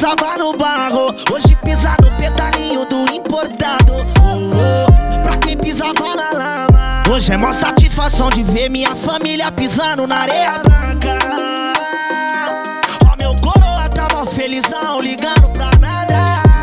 pisava no barro, hoje pisa no petalinho do importado. Pra quem pisava na lama, hoje é mó satisfação de ver minha família pisando na areia branca. Ó, meu coroa tava felizão, ligando pra nada,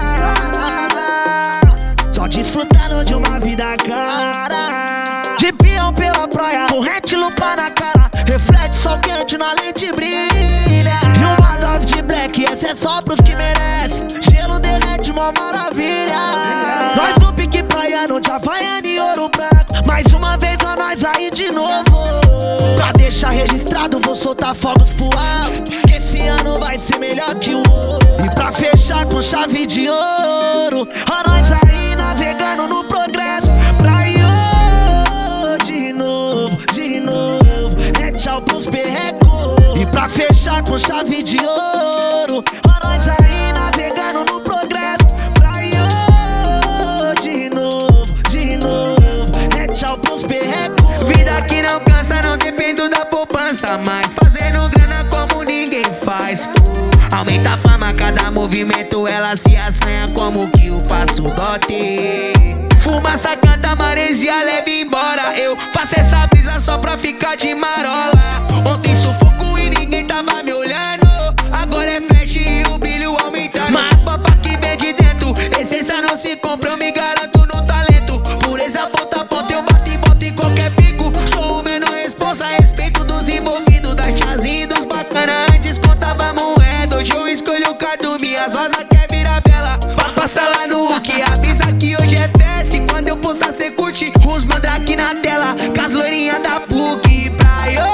só desfrutando de uma vida cara. De peão pela praia, corrente, lupa na cara, reflete sol quente na lente brilha. E uma dose de black, essa é só pros que merecem. Gelo derrete, mó maravilha. Nós no pique praiano de Havaiana e Ouro Branco, mais uma vez a nós aí de novo. Pra deixar registrado, vou soltar fogos pro alto, que esse ano vai ser melhor que o outro. E pra fechar com chave de ouro, a nós aí navegando no progresso. Praia de novo, é tchau pros perrecos. E pra fechar com chave de ouro, a nós aí navegando no progresso. Praia de novo, é tchau pros perrecos. Vida que não cansa, não dependo da poupança, mas fazendo grana como ninguém faz. Aumenta a fama, cada movimento ela se assanha como que eu faço dote. Fumaça, canta, maresia, leve embora. Eu faço essa brisa só pra ficar de marola. Ontem sufoco e ninguém tava me olhando, agora é flash e o brilho aumentando. Mas papo que vem de dentro, essência não se compra, eu me garanto no talento. Pureza ponta a ponta, eu bato e boto em qualquer pico. Sou o menor responsa, respeito dos envolvidos, das chazinhas e dos bacana. Antes contava moeda, hoje eu escolho o cardo. Minhas rosas quer virar bela, pra passar lá no Hulk. Avisa que hoje é festa e quando eu postar cê curte. Os mandrake na tela, com as loirinhas da PUC. Praia,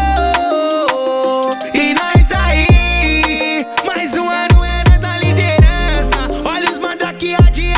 e nós aí, mais um ano é nós na liderança. Olha os mandrake adiante.